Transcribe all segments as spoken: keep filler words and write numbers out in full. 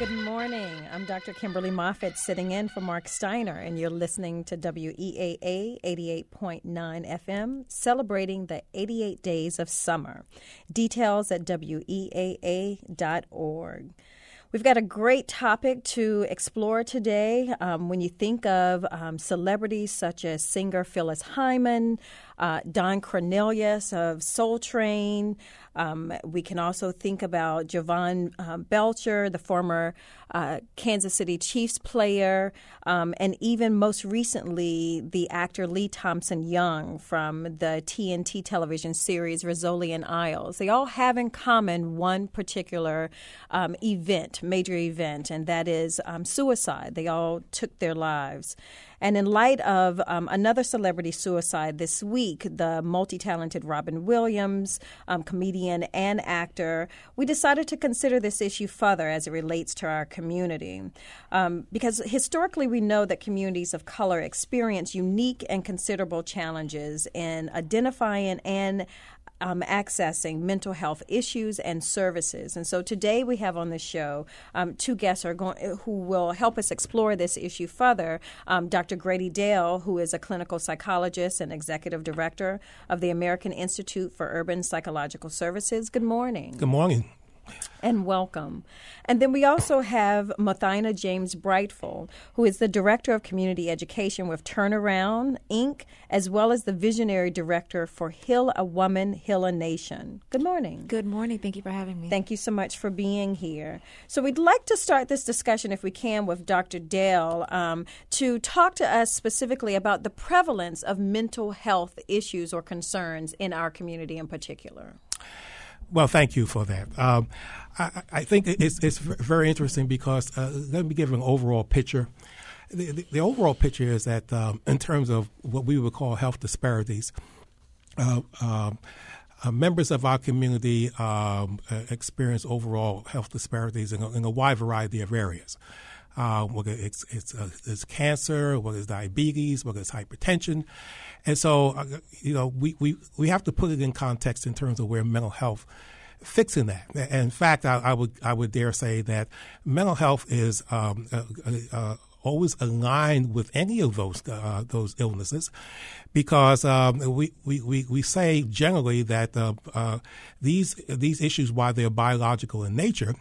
Good morning. I'm Doctor Kimberly Moffitt sitting in for Mark Steiner, and you're listening to W E A A eighty-eight point nine F M, celebrating the eighty-eight days of summer. Details at W E A A dot org. We've got a great topic to explore today. Um, when you think of um, celebrities such as singer Phyllis Hyman, uh, Don Cornelius of Soul Train, um, we can also think about Jovan um, Belcher, the former uh, Kansas City Chiefs player, um, and even most recently the actor Lee Thompson Young from the T N T television series Rizzoli and Isles. They all have in common one particular um, event, major event, and that is um, suicide. They all took their lives. And in light of um, another celebrity suicide this week, the multi-talented Robin Williams, um, comedian and actor, we decided to consider this issue further as it relates to our community. Um, because historically we know that communities of color experience unique and considerable challenges in identifying and Um, accessing mental health issues and services. And so today we have on the show um, two guests are going, who will help us explore this issue further. Um, Doctor Grady Dale, who is a clinical psychologist and executive director of the American Institute for Urban Psychological Services. Good morning. Good morning. And welcome. And then we also have Muthina James Brightful, who is the Director of Community Education with Turnaround, Incorporated, as well as the Visionary Director for Heal a Woman, Heal a Nation. Good morning. Good morning. Thank you for having me. Thank you so much for being here. So we'd like to start this discussion, if we can, with Doctor Dale um, to talk to us specifically about the prevalence of mental health issues or concerns in our community in particular. Well, thank you for that. Um, I, I think it's, it's very interesting because uh, let me give an overall picture. The, the, the overall picture is that um, in terms of what we would call health disparities, uh, uh, uh, members of our community um, uh, experience overall health disparities in a, in a wide variety of areas. Uh, whether it's it's, uh, it's cancer, whether it's diabetes, whether it's hypertension. And so, uh, you know, we, we, we have to put it in context in terms of where mental health fits in that. And in fact, I, I would I would dare say that mental health is um, uh, uh, always aligned with any of those uh, those illnesses, because um, we, we, we, we say generally that uh, uh, these these issues, while they're biological in nature,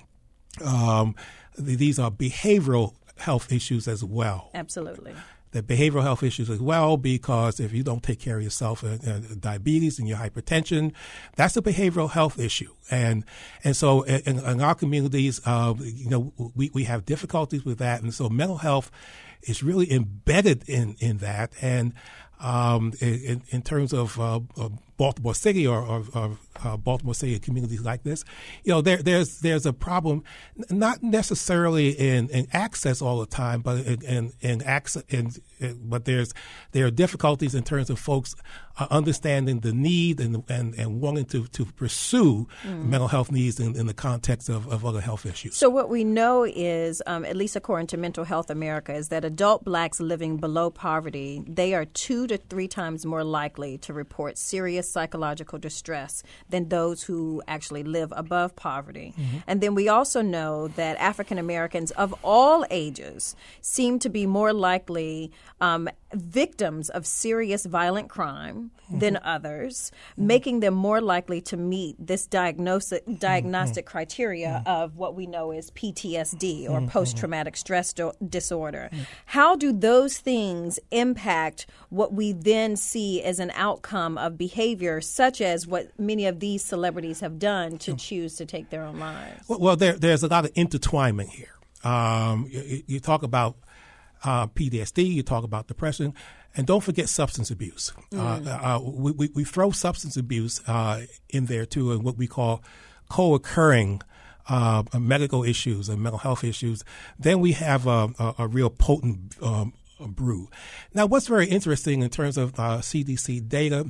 um, these are behavioral health issues as well. Absolutely. The behavioral health issues as well, because if you don't take care of yourself, uh, uh, diabetes and your hypertension, that's a behavioral health issue. And and so in, in our communities, uh, you know, we, we have difficulties with that. And so mental health is really embedded in, in that. And um, in, in terms of uh, Baltimore City or, or, or uh, Baltimore City communities like this, you know, there, there's there's a problem, not necessarily in, in access all the time, but in, in, in access, in, in, but there's there are difficulties in terms of folks uh, understanding the need and and, and wanting to, to pursue mm. mental health needs in, in the context of, of other health issues. So what we know is, um, at least according to Mental Health America, is that adult blacks living below poverty, they are two to three times more likely to report serious psychological distress than those who actually live above poverty. Mm-hmm. And then we also know that African Americans of all ages seem to be more likely um, victims of serious violent crime mm-hmm. than others, mm-hmm. making them more likely to meet this diagnosis, diagnostic mm-hmm. criteria mm-hmm. of what we know as P T S D or mm-hmm. post-traumatic stress do- disorder. Mm-hmm. How do those things impact what we then see as an outcome of behavior, such as what many of these celebrities have done to choose to take their own lives? Well, well there, there's a lot of intertwinement here. Um, you, you talk about uh, P T S D, you talk about depression, and don't forget substance abuse. Mm. Uh, uh, we, we, we throw substance abuse uh, in there, too, and what we call co-occurring uh, medical issues and mental health issues. Then we have a, a, a real potent um, brew. Now, what's very interesting in terms of uh, C D C data,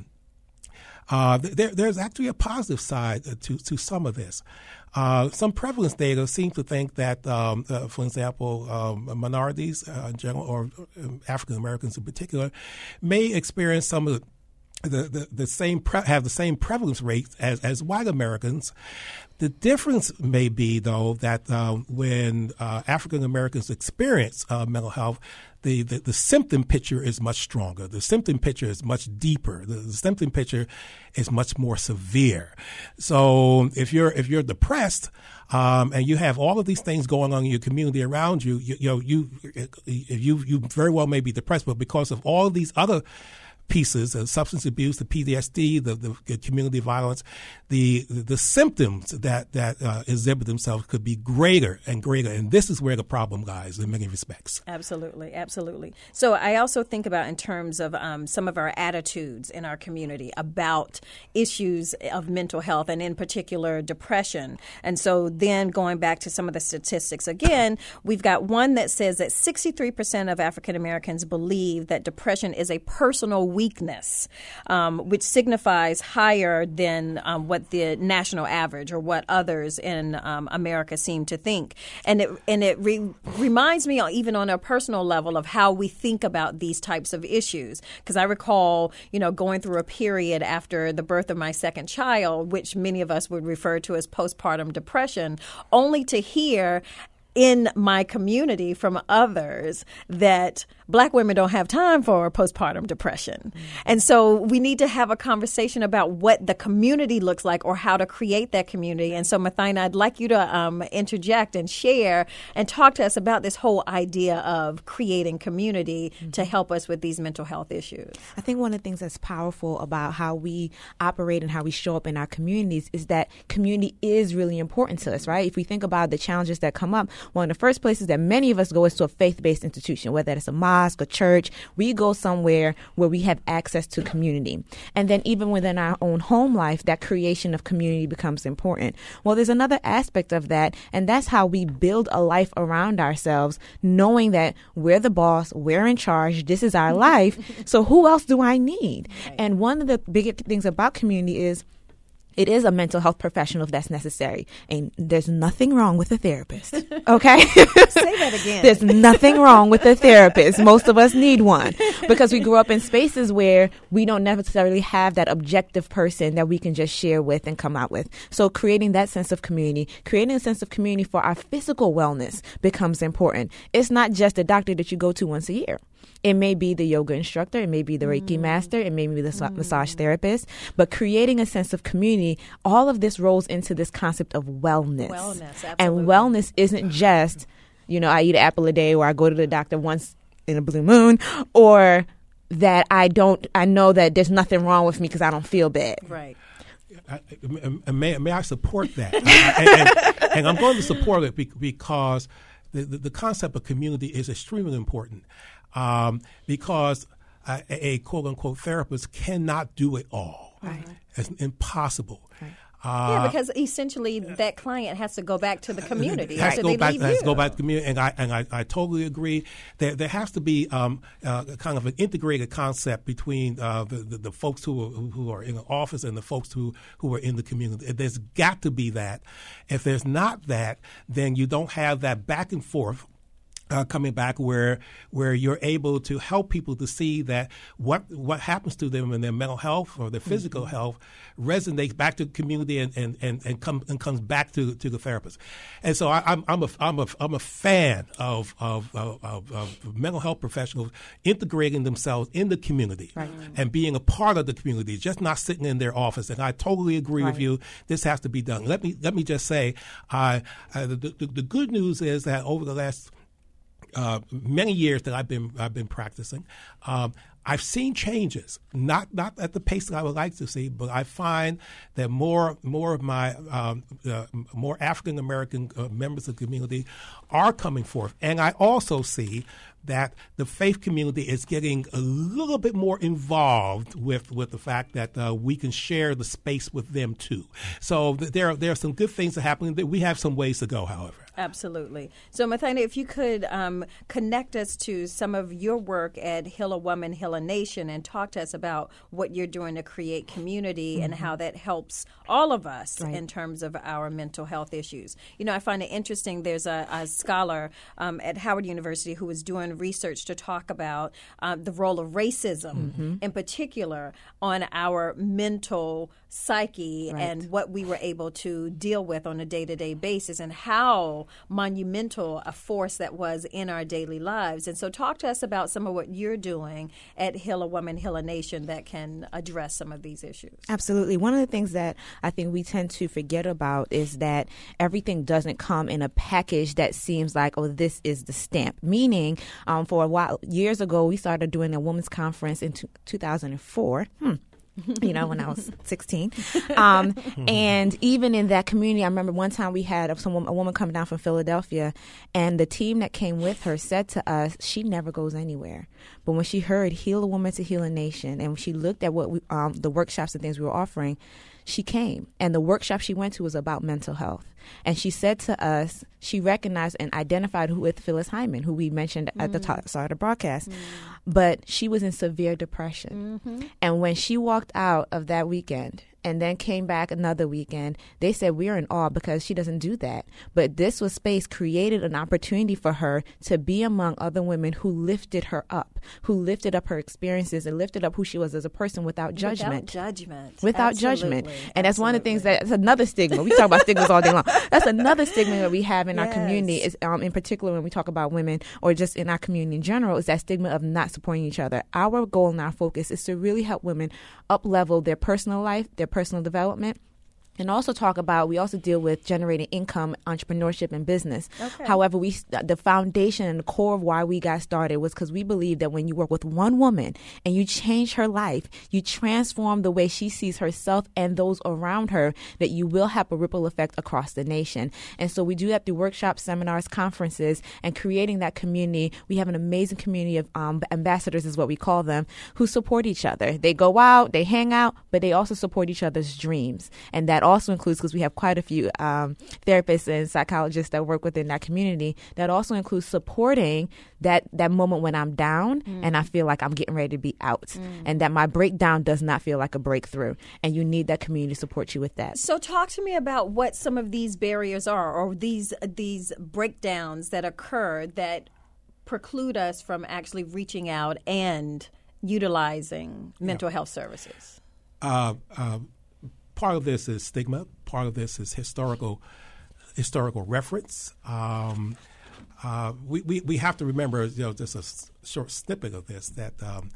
Uh, there, there's actually a positive side to, to some of this. Uh, some prevalence data seem to think that, um, uh, for example, um, minorities uh, in general, or African Americans in particular, may experience some of the the, the, the same pre- have the same prevalence rates as, as white Americans. The difference may be, though, that uh, when uh, African Americans experience uh, mental health, the, the, the symptom picture is much stronger. The symptom picture is much deeper. The, the symptom picture is much more severe. So if you're if you're depressed um, and you have all of these things going on in your community around you, you, you know you you you very well may be depressed, but because of all of these other pieces of substance abuse, the P T S D, the, the community violence, the the symptoms that that uh, exhibit themselves could be greater and greater, and this is where the problem lies in many respects. Absolutely, absolutely. So I also think about in terms of um, some of our attitudes in our community about issues of mental health, and in particular depression. And so then going back to some of the statistics again, we've got one that says that sixty-three percent of African Americans believe that depression is a personal weakness, um, which signifies higher than um, what the national average or what others in um, America seem to think. And it and it re- reminds me, even on a personal level, of how we think about these types of issues. Because I recall, you know, going through a period after the birth of my second child, which many of us would refer to as postpartum depression, only to hear in my community from others that Black women don't have time for postpartum depression. Mm-hmm. And so we need to have a conversation about what the community looks like or how to create that community. And so, Mathina, I'd like you to um, interject and share and talk to us about this whole idea of creating community mm-hmm. to help us with these mental health issues. I think one of the things that's powerful about how we operate and how we show up in our communities is that community is really important to us, right? If we think about the challenges that come up, one of the first places that many of us go is to a faith-based institution, whether it's a mosque, a church. We go somewhere where we have access to community. And then even within our own home life, that creation of community becomes important. Well, there's another aspect of that, and that's how we build a life around ourselves, knowing that we're the boss, we're in charge, this is our life, so who else do I need? Right. And one of the biggest things about community is it is a mental health professional if that's necessary. And there's nothing wrong with a therapist. Okay? Say that again. There's nothing wrong with a therapist. Most of us need one because we grew up in spaces where we don't necessarily have that objective person that we can just share with and come out with. So creating that sense of community, creating a sense of community for our physical wellness becomes important. It's not just a doctor that you go to once a year. It may be the yoga instructor, it may be the Reiki mm. master, it may be the mm. massage therapist, but creating a sense of community, all of this rolls into this concept of wellness. Wellness, absolutely. And wellness isn't just, you know, I eat an apple a day or I go to the doctor once in a blue moon, or that I don't, I know that there's nothing wrong with me because I don't feel bad. Right. I, may, may I support that? and, and, and I'm going to support it because the, the, the concept of community is extremely important. Um, because a, a quote-unquote therapist cannot do it all. Right. It's impossible. Right. Uh, yeah, because essentially that client has to go back to the community has after to go they back, leave has you. to go back to the community, and I and I, I totally agree. There there has to be um, uh, kind of an integrated concept between uh, the, the the folks who are, who are in the office and the folks who who are in the community. There's got to be that. If there's not that, then you don't have that back and forth. Uh, coming back where where you're able to help people to see that what what happens to them in their mental health or their physical mm-hmm. health resonates back to the community and and, and, and, come, and comes back to to the therapist. And so I, I'm I'm a I'm a I'm a fan of of, of of of mental health professionals integrating themselves in the community right. and being a part of the community, just not sitting in their office. And I totally agree right. with you. This has to be done. Let me let me just say, I uh, the, the the good news is that over the last Uh, many years that I've been I've been practicing, um, I've seen changes. Not not at the pace that I would like to see, but I find that more more of my um, uh, more African American uh, members of the community are coming forth, and I also see that the faith community is getting a little bit more involved with, with the fact that uh, we can share the space with them too. So th- there are, there are some good things that happen. We have some ways to go, however. Absolutely. So, Mathina, if you could um, connect us to some of your work at Heal a Woman, Heal a Nation, and talk to us about what you're doing to create community mm-hmm. and how that helps all of us right. in terms of our mental health issues. You know, I find it interesting. There's a, a scholar um, at Howard University who was doing research to talk about um, the role of racism mm-hmm. in particular on our mental psyche right. and what we were able to deal with on a day-to-day basis and how monumental a force that was in our daily lives. And so talk to us about some of what you're doing at Heal a Woman, Heal a Nation that can address some of these issues. Absolutely. One of the things that I think we tend to forget about is that everything doesn't come in a package that seems like, oh, this is the stamp. Meaning, um, for a while, years ago, we started doing a women's conference in two thousand four. Hmm. you know, when I was sixteen. Um, and even in that community, I remember one time we had some, a woman coming down from Philadelphia, and the team that came with her said to us, she never goes anywhere. But when she heard Heal a Woman to Heal a Nation, and she looked at what we, um, the workshops and things we were offering, she came. And the workshop she went to was about mental health. And she said to us, she recognized and identified who with Phyllis Hyman, who we mentioned mm. at the top, start of the broadcast. Mm. But she was in severe depression. Mm-hmm. And when she walked out of that weekend and then came back another weekend, they said, we're in awe because she doesn't do that. But this was space created an opportunity for her to be among other women who lifted her up, who lifted up her experiences and lifted up who she was as a person without judgment. Without judgment. Without Absolutely. judgment. And that's Absolutely. One of the things that, that's another stigma. We talk about stigmas all day long. That's another stigma that we have in yes. our community, is um, in particular when we talk about women or just in our community in general, is that stigma of not supporting each other. Our goal and our focus is to really help women up-level their personal life, their personal development, and also talk about, we also deal with generating income, entrepreneurship, and business. Okay. However, we the foundation and the core of why we got started was because we believe that when you work with one woman and you change her life, you transform the way she sees herself and those around her, that you will have a ripple effect across the nation. And so we do that through workshops, seminars, conferences, and creating that community. We have an amazing community of um, ambassadors, is what we call them, who support each other. They go out, they hang out, but they also support each other's dreams. And that also includes, because we have quite a few um, therapists and psychologists that work within that community, that also includes supporting that, that moment when I'm down mm. and I feel like I'm getting ready to be out mm. and that my breakdown does not feel like a breakthrough. And you need that community to support you with that. So talk to me about what some of these barriers are, or these these breakdowns that occur that preclude us from actually reaching out and utilizing mental yeah. health services. Uh, uh, Part of this is stigma. Part of this is historical historical reference. Um, uh, we, we we have to remember, you know, just a s- short snippet of this, that um,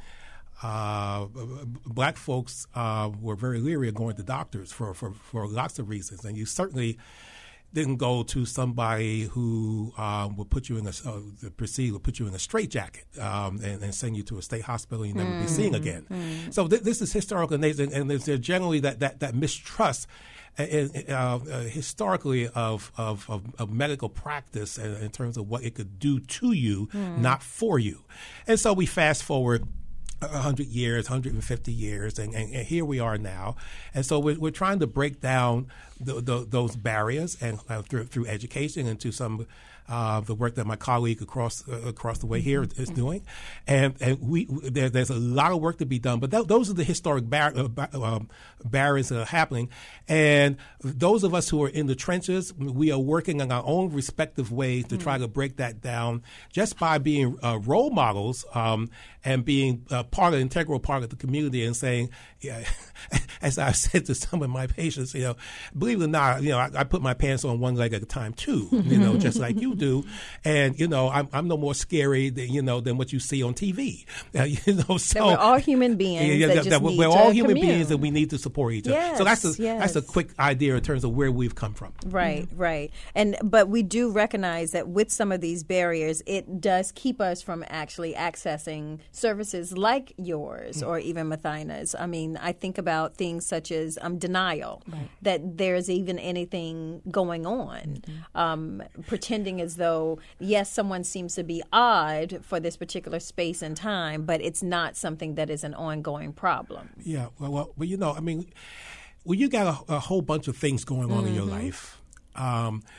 uh, black folks uh, were very leery of going to doctors for, for, for lots of reasons, and you certainly didn't go to somebody who um, would put you in a uh, proceed would put you in a straitjacket um, and, and send you to a state hospital you never mm. be seen again. Mm. So th- this is historical nature, and there's generally that that, that mistrust uh, uh, historically of, of, of, of medical practice in, in terms of what it could do to you, mm. not for you. And so we fast forward one hundred years, one hundred fifty years, and, and, and here we are now. And so we're, we're trying to break down the, the, those barriers and uh, through, through education and to some uh, the work that my colleague across uh, across the way here is doing. And and we there, there's a lot of work to be done, but th- those are the historic bar- uh, bar- um, barriers that are happening. And those of us who are in the trenches, we are working in our own respective ways to mm. try to break that down, just by being uh, role models um, and being uh, part of, integral part of the community, and saying, yeah, as I've said to some of my patients, you know, believe it or not, you know, I, I put my pants on one leg at a time too, you know, just like you do. And, you know, I'm, I'm no more scary than, you know, than what you see on T V. Uh, you know, so that we're all human beings. Yeah, yeah, that, that just that need we're to all human commune. beings, and we need to support each other. Yes, so that's a yes. that's a quick idea in terms of where we've come from. Right, mm-hmm. right. And but we do recognize that with some of these barriers, it does keep us from actually accessing services like yours mm-hmm. or even Mathina's. I mean, I think about things such as um, denial, right. that there's even anything going on, mm-hmm. um, pretending as though, yes, someone seems to be odd for this particular space and time, but it's not something that is an ongoing problem. Yeah, well, well, well you know, I mean, when you got a, a whole bunch of things going on mm-hmm. in your life, um,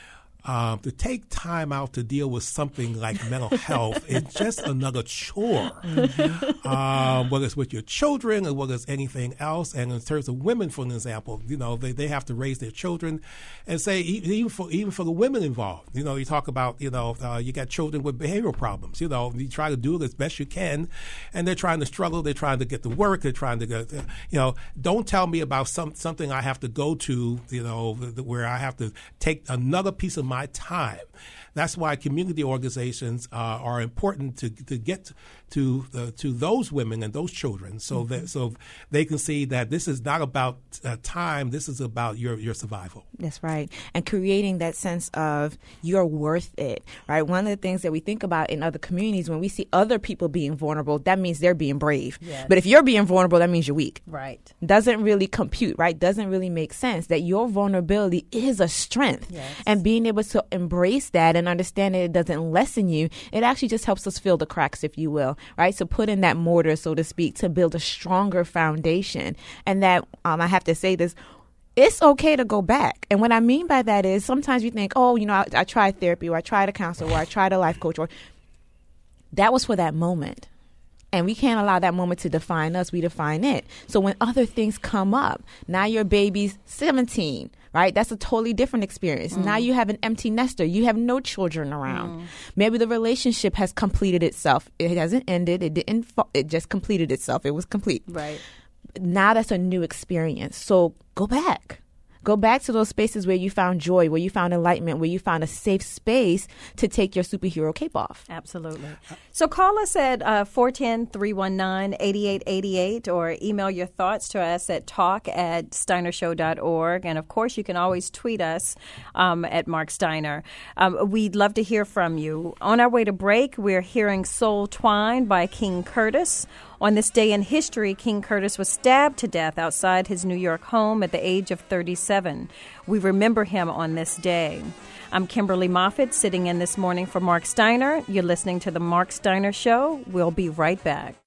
Um, to take time out to deal with something like mental health is just another chore, mm-hmm. um, whether it's with your children or whether it's anything else. And in terms of women, for an example, you know, they, they have to raise their children, and say even for even for the women involved, you know, you talk about, you know, uh, you got children with behavioral problems. You know, you try to do it as best you can, and they're trying to struggle. They're trying to get to work. They're trying to get, you know, don't tell me about some something I have to go to, you know, where I have to take another piece of my my time. That's why community organizations uh, are important to to get to uh, to those women and those children, so mm-hmm. that so they can see that this is not about uh, time. This is about your your survival. That's right, and creating that sense of you're worth it. Right. One of the things that we think about in other communities, when we see other people being vulnerable, that means they're being brave. Yes. But if you're being vulnerable, that means you're weak. Right. Doesn't really compute. Right. Doesn't really make sense that your vulnerability is a strength, yes. and being able to embrace that and understand that it doesn't lessen you, it actually just helps us fill the cracks, if you will, right? So put in that mortar, so to speak, to build a stronger foundation. And that, um, I have to say this, it's okay to go back. And what I mean by that is sometimes you think, oh, you know, I, I tried therapy, or I tried a counselor, or I tried a life coach, or that was for that moment. And we can't allow that moment to define us. We define it. So when other things come up, now your baby's seventeen, right? That's a totally different experience. Mm. Now you have an empty nester. You have no children around. Mm. Maybe the relationship has completed itself. It hasn't ended. It didn't. It just completed itself. It was complete. Right. Now that's a new experience. So go back. Go back to those spaces where you found joy, where you found enlightenment, where you found a safe space to take your superhero cape off. Absolutely. So call us at uh, four one zero, three one nine, eight eight eight eight or email your thoughts to us at talk at steiner show dot org. And, of course, you can always tweet us um, at Mark Steiner. Um, we'd love to hear from you. On our way to break, we're hearing Soul Twine by King Curtis. On this day in history, King Curtis was stabbed to death outside his New York home at the age of thirty-seven. We remember him on this day. I'm Kimberly Moffitt, sitting in this morning for Mark Steiner. You're listening to The Mark Steiner Show. We'll be right back.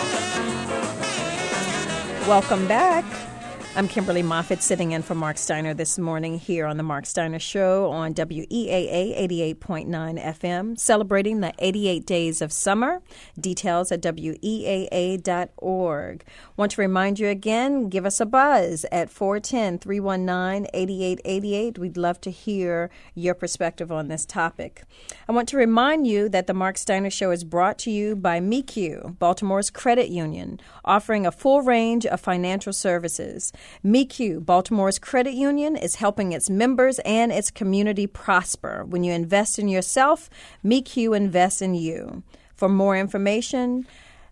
Welcome back. I'm Kimberly Moffitt, sitting in for Mark Steiner this morning here on The Mark Steiner Show on W E A A eighty-eight point nine F M, celebrating the eighty-eight days of summer. Details at W E A A dot org. Want to remind you again, give us a buzz at four one zero, three one nine, eight eight eight eight. We'd love to hear your perspective on this topic. I want to remind you that The Mark Steiner Show is brought to you by M E Q, Baltimore's credit union, offering a full range of financial services. M E Q, Baltimore's credit union, is helping its members and its community prosper. When you invest in yourself, M E Q invests in you. For more information,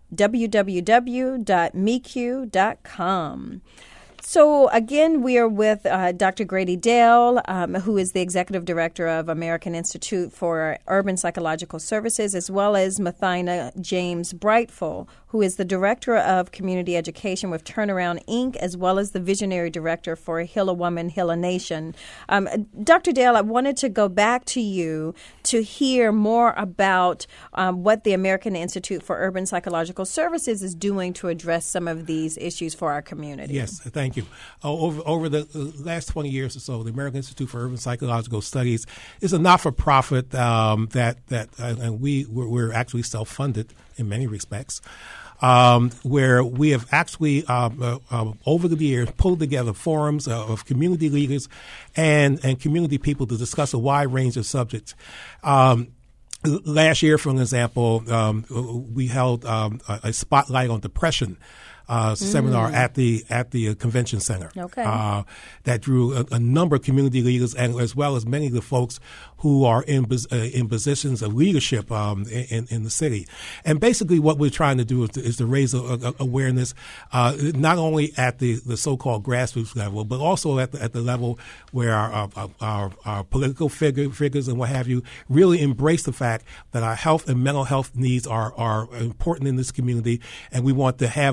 w w w dot m e q dot com. So, again, we are with uh, Doctor Grady Dale, um, who is the Executive Director of American Institute for Urban Psychological Services, as well as Mathina James Brightful, who is the Director of Community Education with Turnaround, Incorporated, as well as the Visionary Director for Heal a Woman, Heal a Nation. Um, Doctor Dale, I wanted to go back to you to hear more about um, what the American Institute for Urban Psychological Services is doing to address some of these issues for our community. Yes, thank you. Uh, over over the uh, last twenty years or so, the American Institute for Urban Psychological Studies is a not-for-profit um, that that uh, and we we're, we're actually self-funded in many respects. Um, where we have actually, um, uh, uh, over the years, pulled together forums uh, of community leaders and, and community people to discuss a wide range of subjects. Um, last year, for example, um, we held um, a, a spotlight on depression Uh, mm. seminar at the at the uh, convention center. Okay. Uh, that drew a, a number of community leaders, and as well as many of the folks who are in uh, in positions of leadership um, in in the city. And basically, what we're trying to do is to, is to raise a, a awareness, uh, not only at the, the so-called grassroots level, but also at the, at the level where our our, our, our political figure, figures and what have you really embrace the fact that our health and mental health needs are are important in this community, and we want to have them to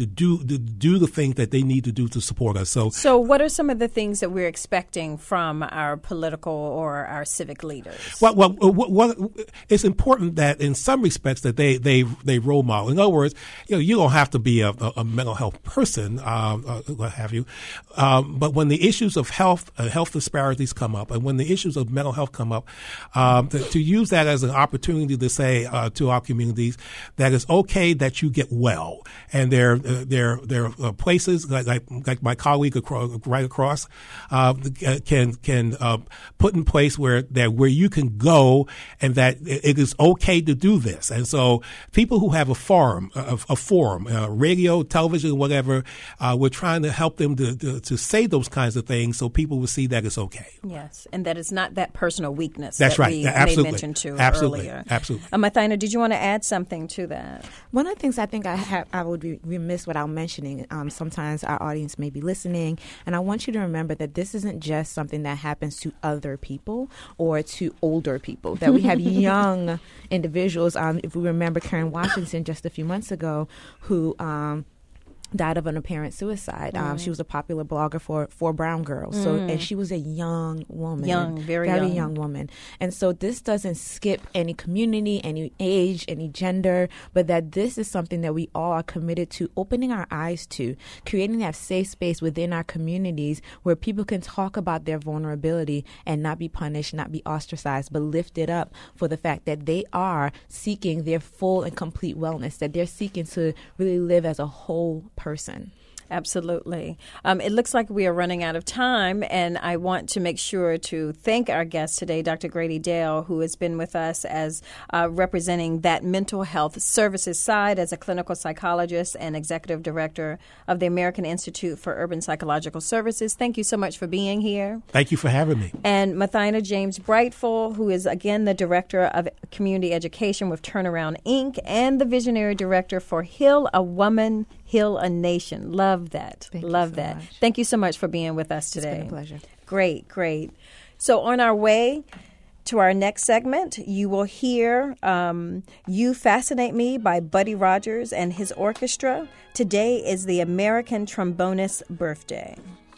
do to do the things that they need to do to support us. So, so what are some of the things that we're expecting from our political or our civic leaders? Well, well, what, what, it's important that in some respects that they they they role model. In other words, you know, you don't have to be a, a, a mental health person, um, uh, what have you, um, but when the issues of health uh, health disparities come up, and when the issues of mental health come up, um, to, to use that as an opportunity to say uh, to our communities that it's okay that you get well, and there uh, there there are places like like, like my colleague across, right across uh, can can uh, put in place where that where you can go, and that it is okay to do this. And so people who have a forum, a, a forum, uh, radio, television, whatever, uh, we're trying to help them to, to to say those kinds of things so people will see that it's okay. Yes, and that it's not that personal weakness That's that right. we Absolutely. made mention to Absolutely. earlier. Absolutely. Uh, Mathina, did you want to add something to that? One of the things I think I have, I would be remiss without mentioning, um, sometimes our audience may be listening, and I want you to remember that this isn't just something that happens to other people or to older people, that we have young individuals. Um, if we remember Karen Washington just a few months ago, who um, died of an apparent suicide. Mm. Um, she was a popular blogger for, for brown girls. Mm. So, and she was a young woman. Young, very, very young. young woman. And so this doesn't skip any community, any age, any gender, but that this is something that we all are committed to opening our eyes to, creating that safe space within our communities where people can talk about their vulnerability and not be punished, not be ostracized, but lifted up for the fact that they are seeking their full and complete wellness, that they're seeking to really live as a whole person. Absolutely. Um, it looks like we are running out of time, and I want to make sure to thank our guest today, Doctor Grady Dale, who has been with us as uh, representing that mental health services side as a clinical psychologist and executive director of the American Institute for Urban Psychological Services. Thank you so much for being here. Thank you for having me. And Mathina James Brightful, who is, again, the director of community education with Turnaround Incorporated and the visionary director for Heal a Woman, Heal a Nation. Love that. Thank Love you so that. much. Thank you so much for being with us today. It's been a pleasure. Great, great. So on our way to our next segment, you will hear um, You Fascinate Me by Buddy Rogers and his orchestra. Today is the American trombonist's birthday.